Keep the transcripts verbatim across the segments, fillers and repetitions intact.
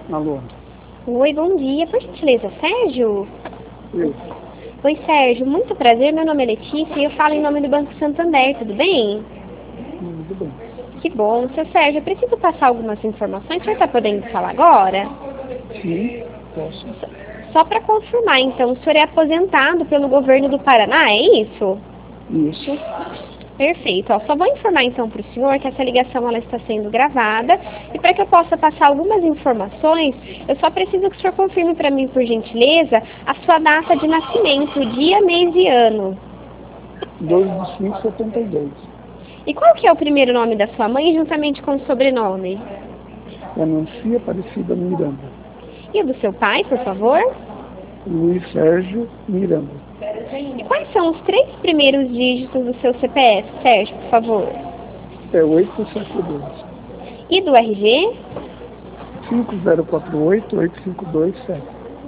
Alô? Oi, bom dia. Por gentileza, Sérgio? Oi. Oi, Sérgio. Muito prazer. Meu nome é Letícia e eu falo em nome do Banco Santander. Tudo bem? Hum, tudo bem. Que bom. Seu Sérgio, eu preciso passar algumas informações. O senhor está podendo falar agora? Sim, posso. Só para confirmar, então, o senhor é aposentado pelo governo do Paraná, é isso? Isso. Perfeito. Ó, só vou informar então para o senhor que essa ligação ela está sendo gravada e para que eu possa passar algumas informações, eu só preciso que o senhor confirme para mim, por gentileza, a sua data de nascimento, dia, mês e ano. dois de cinco de setenta e dois. E qual que é o primeiro nome da sua mãe juntamente com o sobrenome? Anuncia Aparecida Miranda. E o do seu pai, por favor? Luiz Sérgio Miranda. E quais são os três primeiros dígitos do seu C P F, Sérgio, por favor? É oito sete dois. E do R G? cinco zero quatro oito oito cinco dois sete.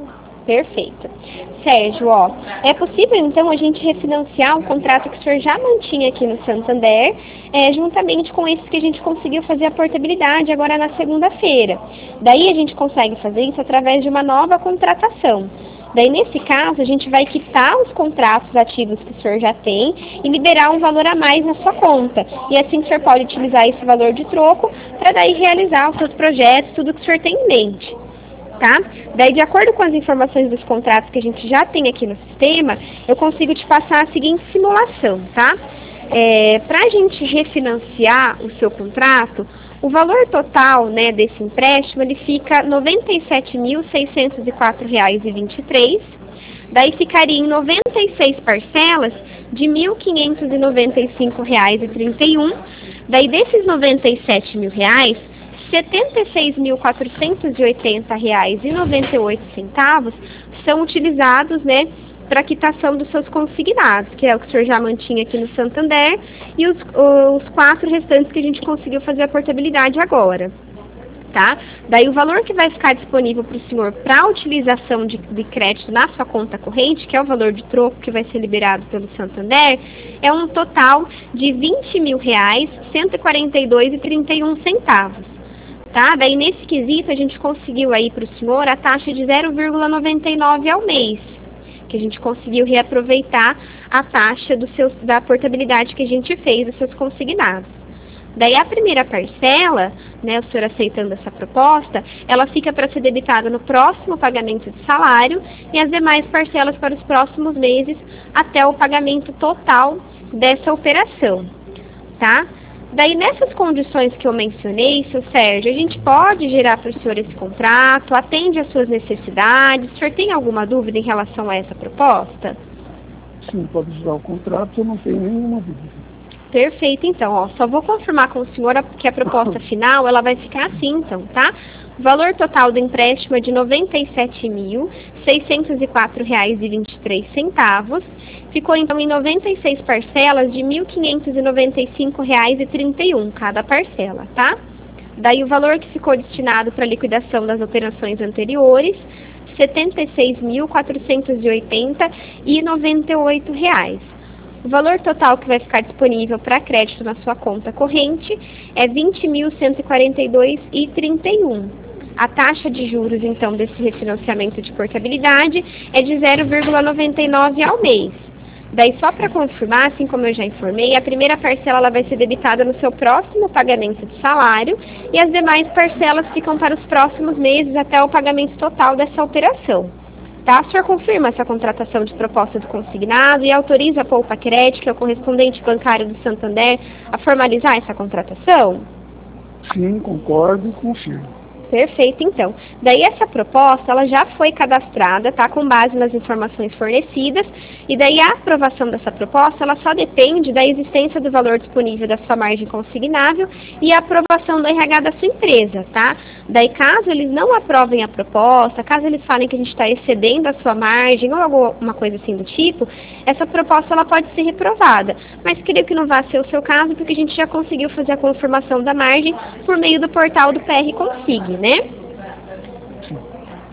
Perfeito. Sérgio, ó, é possível então a gente refinanciar o contrato que o senhor já mantinha aqui no Santander, é, juntamente com esse que a gente conseguiu fazer a portabilidade agora na segunda-feira. Daí a gente consegue fazer isso através de uma nova contratação. Daí, nesse caso, a gente vai quitar os contratos ativos que o senhor já tem e liberar um valor a mais na sua conta. E assim o senhor pode utilizar esse valor de troco para daí realizar os seus projetos, tudo que o senhor tem em mente. Tá? Daí, de acordo com as informações dos contratos que a gente já tem aqui no sistema, eu consigo te passar a seguinte simulação, tá? É, para a gente refinanciar o seu contrato, o valor total, né, desse empréstimo ele fica noventa e sete mil seiscentos e quatro reais e vinte e três. Daí ficaria em noventa e seis parcelas de mil quinhentos e noventa e cinco reais e trinta e um. Daí desses noventa e sete mil reais, setenta e seis mil quatrocentos e oitenta reais e noventa e oito centavos são utilizados, né, para quitação dos seus consignados, que é o que o senhor já mantinha aqui no Santander, e os, os quatro restantes que a gente conseguiu fazer a portabilidade agora. Tá? Daí o valor que vai ficar disponível para o senhor para utilização de, de crédito na sua conta corrente, que é o valor de troco que vai ser liberado pelo Santander, é um total de vinte mil reais, cento e quarenta e dois reais e trinta e um centavos. Tá? Daí nesse quesito a gente conseguiu aí para o senhor a taxa de zero vírgula noventa e nove ao mês, que a gente conseguiu reaproveitar a taxa do seu, da portabilidade que a gente fez dos seus consignados. Daí a primeira parcela, né, o senhor aceitando essa proposta, ela fica para ser debitada no próximo pagamento de salário e as demais parcelas para os próximos meses até o pagamento total dessa operação, tá? Daí, nessas condições que eu mencionei, seu Sérgio, a gente pode gerar para o senhor esse contrato, atende às suas necessidades. O senhor tem alguma dúvida em relação a essa proposta? Sim, pode usar o contrato, eu não tenho nenhuma dúvida. Perfeito, então, ó, só vou confirmar com o senhor que a proposta final, ela vai ficar assim, então, tá? O valor total do empréstimo é de noventa e sete mil seiscentos e quatro reais e vinte e três centavos. Ficou, então, em noventa e seis parcelas de mil quinhentos e noventa e cinco reais e trinta e um cada parcela, tá? Daí o valor que ficou destinado para liquidação das operações anteriores, setenta e seis mil quatrocentos e oitenta reais e noventa e oito centavos. O valor total que vai ficar disponível para crédito na sua conta corrente é vinte mil cento e quarenta e dois reais e trinta e um centavos. A taxa de juros, então, desse refinanciamento de portabilidade é de zero vírgula noventa e nove ao mês. Daí, só para confirmar, assim como eu já informei, a primeira parcela ela vai ser debitada no seu próximo pagamento de salário e as demais parcelas ficam para os próximos meses até o pagamento total dessa operação. Tá? O senhor confirma essa contratação de proposta do consignado e autoriza a Poupa Crédito, que é o correspondente bancário do Santander, a formalizar essa contratação? Sim, concordo e confirmo. Perfeito, então. Daí essa proposta, ela já foi cadastrada, tá? Com base nas informações fornecidas, e daí a aprovação dessa proposta, ela só depende da existência do valor disponível da sua margem consignável e a aprovação do R H da sua empresa, tá? Daí, caso eles não aprovem a proposta, caso eles falem que a gente está excedendo a sua margem ou alguma coisa assim do tipo, essa proposta, ela pode ser reprovada. Mas creio que não vai ser o seu caso, porque a gente já conseguiu fazer a confirmação da margem por meio do portal do P R Consig, né?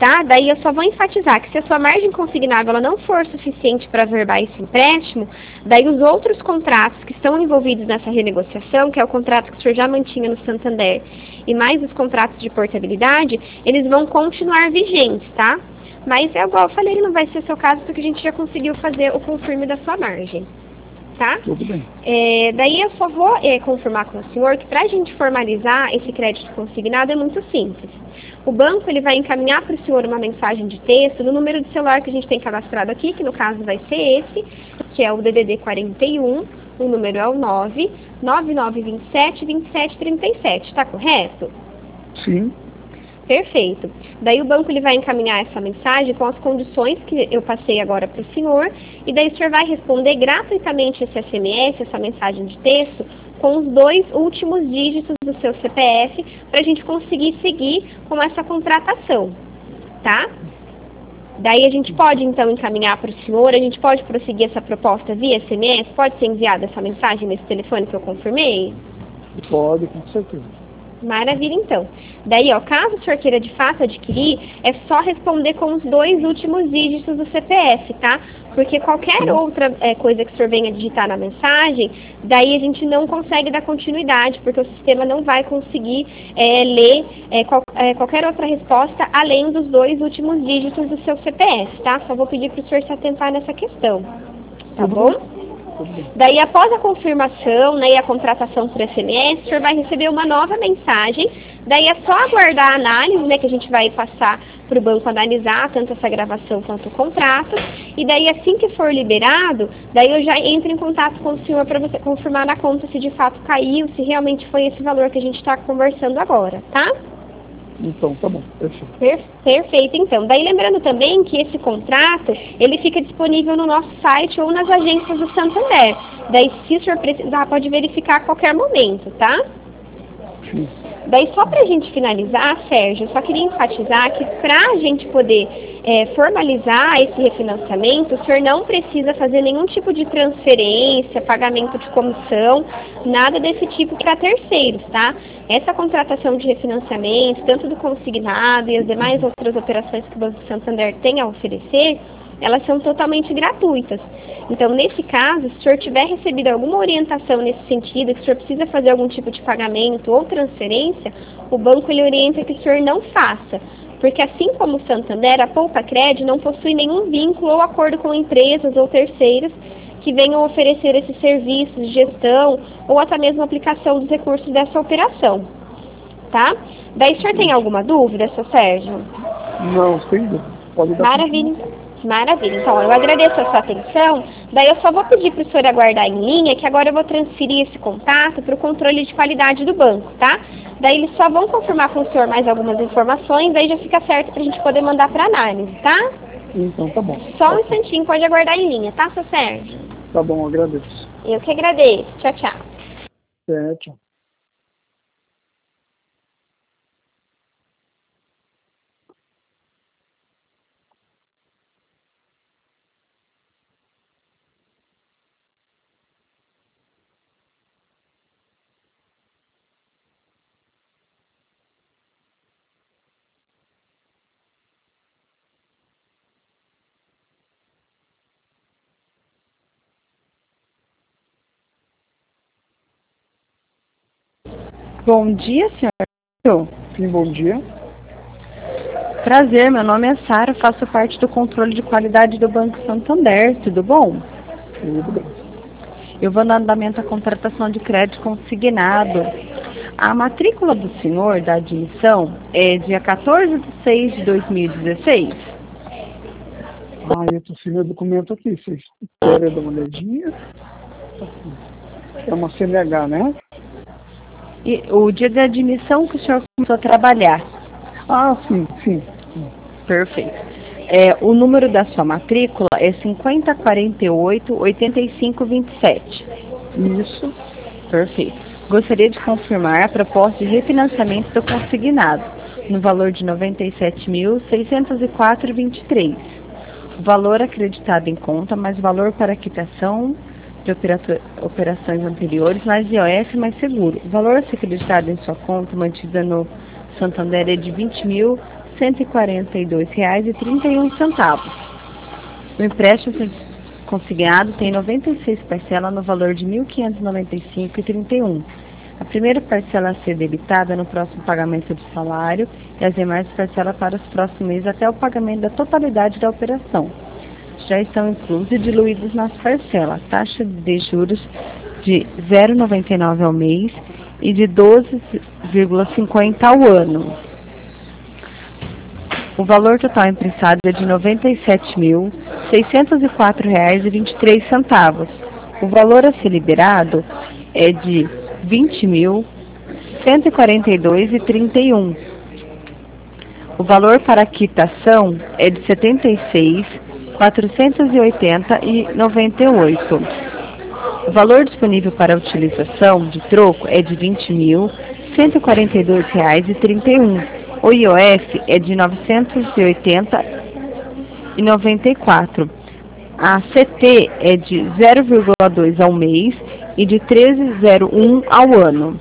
tá? Daí eu só vou enfatizar que se a sua margem consignável ela não for suficiente para averbar esse empréstimo, daí os outros contratos que estão envolvidos nessa renegociação, que é o contrato que o senhor já mantinha no Santander, e mais os contratos de portabilidade, eles vão continuar vigentes, tá? Mas é igual eu falei, não vai ser o seu caso porque a gente já conseguiu fazer o confirme da sua margem. Tá? Tudo bem. É, daí eu só vou é, confirmar com o senhor que para a gente formalizar esse crédito consignado é muito simples. O banco ele vai encaminhar para o senhor uma mensagem de texto no número de celular que a gente tem cadastrado aqui, que no caso vai ser esse, que é o D D D quarenta e um, o número é o nove nove nove dois sete, dois sete três sete, tá correto? Sim. Perfeito. Daí o banco ele vai encaminhar essa mensagem com as condições que eu passei agora para o senhor, e daí o senhor vai responder gratuitamente esse S M S, essa mensagem de texto, com os dois últimos dígitos do seu C P F, para a gente conseguir seguir com essa contratação, tá? Daí a gente pode então encaminhar para o senhor, a gente pode prosseguir essa proposta via S M S, pode ser enviada essa mensagem nesse telefone que eu confirmei? Pode, com certeza. Maravilha, então. Daí, ó, caso o senhor queira de fato adquirir, é só responder com os dois últimos dígitos do C P F, tá? Porque qualquer Sim. outra é, coisa que o senhor venha digitar na mensagem, daí a gente não consegue dar continuidade, porque o sistema não vai conseguir é, ler é, qual, é, qualquer outra resposta além dos dois últimos dígitos do seu C P F, tá? Só vou pedir para o senhor se atentar nessa questão, tá Tudo bom? bem. Daí, após a confirmação, né, e a contratação por S M S, o senhor vai receber uma nova mensagem. Daí é só aguardar a análise, né, que a gente vai passar para o banco analisar, tanto essa gravação quanto o contrato. E daí, assim que for liberado, daí eu já entro em contato com o senhor para você confirmar na conta se de fato caiu, se realmente foi esse valor que a gente está conversando agora, tá? Então, tá bom. Perfeito. Per perfeito, então. Daí lembrando também que esse contrato, ele fica disponível no nosso site ou nas agências do Santander. Daí, se o senhor precisar, pode verificar a qualquer momento, tá? Sim. Daí, só para a gente finalizar, Sérgio, eu só queria enfatizar que para a gente poder é, formalizar esse refinanciamento, o senhor não precisa fazer nenhum tipo de transferência, pagamento de comissão, nada desse tipo para terceiros, tá? Essa contratação de refinanciamento, tanto do consignado e as demais outras operações que o Banco Santander tem a oferecer, elas são totalmente gratuitas. Então, nesse caso, se o senhor tiver recebido alguma orientação nesse sentido, que o senhor precisa fazer algum tipo de pagamento ou transferência, o banco ele orienta que o senhor não faça. Porque assim como o Santander, a Poupa Cred não possui nenhum vínculo ou acordo com empresas ou terceiros que venham oferecer esses serviços de gestão ou até mesmo aplicação dos recursos dessa operação. Tá? Daí, o senhor tem alguma dúvida, seu Sérgio? Não, sem dúvida. Pode dar. Maravilha. Maravilha. Então, eu agradeço a sua atenção. Daí eu só vou pedir para o senhor aguardar em linha, que agora eu vou transferir esse contato para o controle de qualidade do banco, tá? Daí eles só vão confirmar com o senhor mais algumas informações, daí já fica certo para a gente poder mandar para análise, tá? Então, tá bom. Só um instantinho, pode aguardar em linha, tá, seu Sérgio? Tá bom, agradeço. Eu que agradeço. Tchau, tchau. É, tchau. Bom dia, senhor. Sim, bom dia. Prazer, meu nome é Sara, faço parte do controle de qualidade do Banco Santander, tudo bom? Tudo bem. Eu vou no andamento à contratação de crédito consignado. A matrícula do senhor, da admissão, é dia quatorze de seis de dois mil e dezesseis. Ah, eu tô sem meu documento aqui. Vocês querem dar uma olhadinha? É uma C N H, né? E o dia da admissão que o senhor começou a trabalhar. Ah, sim, sim. Perfeito. É, o número da sua matrícula é cinquenta quarenta e oito, oitenta e cinco vinte e sete. Isso. Perfeito. Gostaria de confirmar a proposta de refinanciamento do consignado, no valor de noventa e sete mil, seiscentos e quatro reais e vinte e três centavos. O valor acreditado em conta, mais valor para quitação de operações anteriores, mais I O F, mais seguro. O valor a ser acreditado em sua conta, mantida no Santander, é de vinte mil, cento e quarenta e dois reais e trinta e um centavos. O empréstimo consignado tem noventa e seis parcelas no valor de mil quinhentos e noventa e cinco reais e trinta e um centavos. A primeira parcela a ser debitada no próximo pagamento do salário e as demais parcelas para os próximos meses até o pagamento da totalidade da operação. Já estão inclusos e diluídos nas parcelas taxa de juros de zero vírgula noventa e nove ao mês e de doze vírgula cinquenta ao ano. O valor total emprestado é de noventa e sete mil, seiscentos e quatro reais e vinte e três centavos. O valor a ser liberado é de vinte mil, cento e quarenta e dois reais e trinta e um centavos. O valor para a quitação é de setenta e seis mil, quatrocentos e oitenta reais e noventa e oito centavos. O valor disponível para utilização de troco é de vinte mil, cento e quarenta e dois reais e trinta e um centavos. O I O F é de novecentos e oitenta reais e noventa e quatro centavos. A C T é de zero vírgula dois ao mês e de treze vírgula zero um ao ano.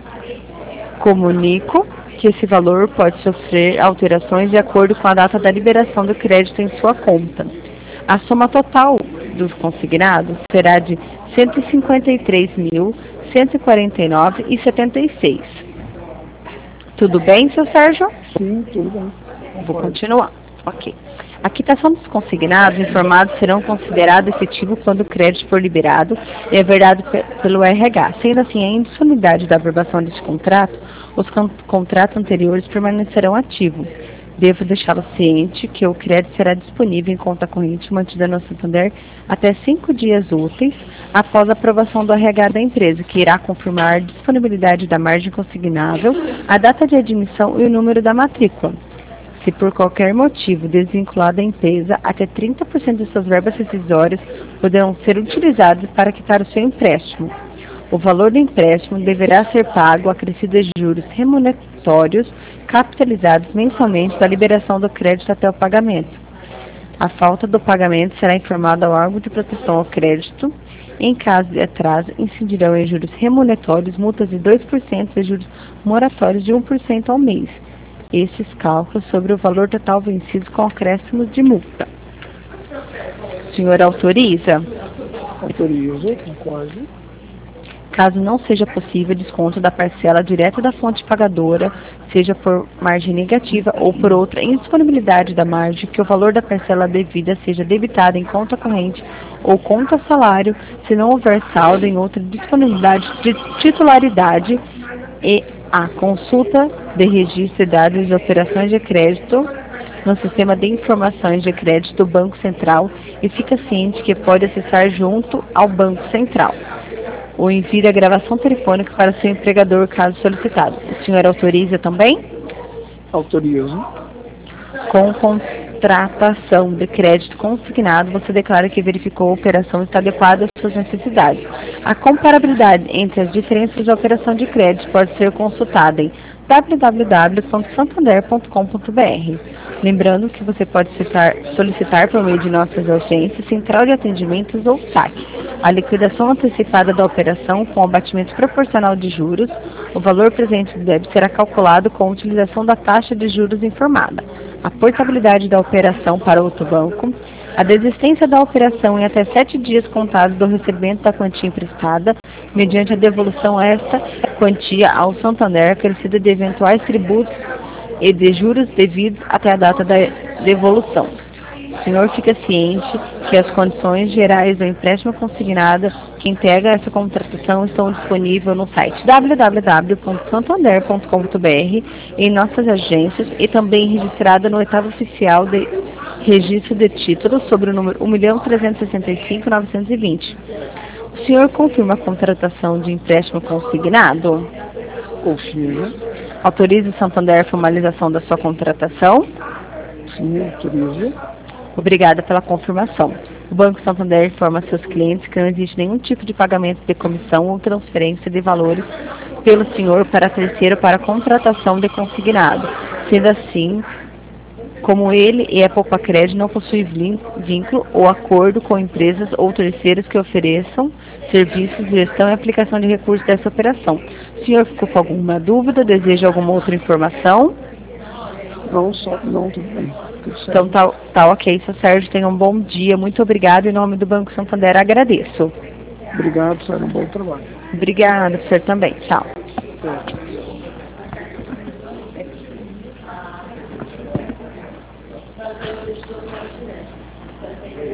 Comunico que esse valor pode sofrer alterações de acordo com a data da liberação do crédito em sua conta. A soma total dos consignados será de cento e cinquenta e três mil, cento e quarenta e nove reais e setenta e seis centavos. Tudo bem, seu Sérgio? Sim, tudo bem. Vou continuar. Ok. A quitação dos consignados informados serão considerados efetivos quando o crédito for liberado e é verdade pelo R H. Sendo assim, a indisponibilidade da averbação deste contrato, os con contratos anteriores permanecerão ativos. Devo deixá-lo ciente que o crédito será disponível em conta corrente mantida no Santander até cinco dias úteis após a aprovação do R H da empresa, que irá confirmar a disponibilidade da margem consignável, a data de admissão e o número da matrícula. Se por qualquer motivo desvinculada a empresa, até trinta por cento de suas verbas rescisórias poderão ser utilizadas para quitar o seu empréstimo. O valor do empréstimo deverá ser pago acrescido de juros remuneratórios capitalizados mensalmente da liberação do crédito até o pagamento. A falta do pagamento será informada ao órgão de proteção ao crédito. Em caso de atraso, incidirão em juros remuneratórios, multas de dois por cento e juros moratórios de um por cento ao mês. Esses cálculos sobre o valor total vencido com acréscimos de multa. O senhor autoriza? Autorizo, concordo. Caso não seja possível desconto da parcela direta da fonte pagadora, seja por margem negativa ou por outra indisponibilidade da margem, que o valor da parcela devida seja debitado em conta corrente ou conta salário, se não houver saldo em outra disponibilidade de titularidade, e a consulta de registro de dados de operações de crédito no sistema de informações de crédito do Banco Central e fica ciente que pode acessar junto ao Banco Central. O envio da gravação telefônica para seu empregador, caso solicitado. O senhor autoriza também? Autorizo. Com contratação de crédito consignado, você declara que verificou a operação está adequada às suas necessidades. A comparabilidade entre as diferenças da operação de crédito pode ser consultada em w w w ponto santander ponto com ponto b r. Lembrando que você pode citar, solicitar por meio de nossas agências, central de atendimentos ou S A C, a liquidação antecipada da operação com abatimento proporcional de juros. O valor presente do débito será calculado com a utilização da taxa de juros informada. A portabilidade da operação para outro banco. A desistência da operação em até sete dias contados do recebimento da quantia emprestada, mediante a devolução a esta quantia ao Santander, acrescida de eventuais tributos e de juros devidos até a data da devolução. O senhor fica ciente que as condições gerais do empréstimo consignado que integra essa contratação estão disponíveis no site w w w ponto santander ponto com ponto b r, em nossas agências e também registrada no oitavo oficial de registro de títulos sobre o número um milhão trezentos e sessenta e cinco mil novecentos e vinte. O senhor confirma a contratação de empréstimo consignado? Confirmo. Autoriza o Santander a formalização da sua contratação? Sim, autorizo. Obrigada pela confirmação. O Banco Santander informa a seus clientes que não existe nenhum tipo de pagamento de comissão ou transferência de valores pelo senhor para terceiro para a contratação de consignado. Sendo assim, como ele e a Poupa Crédito não possuem vínculo ou acordo com empresas ou terceiros que ofereçam serviços de gestão e aplicação de recursos dessa operação. O senhor ficou com alguma dúvida? Deseja alguma outra informação? Não, só, não, tudo bem. Tudo certo. Então tá, tá ok, seu Sérgio, tenha um bom dia, muito obrigado, em nome do Banco Santander agradeço. Obrigado, Sérgio, um bom trabalho. Obrigada, você também, tchau. É.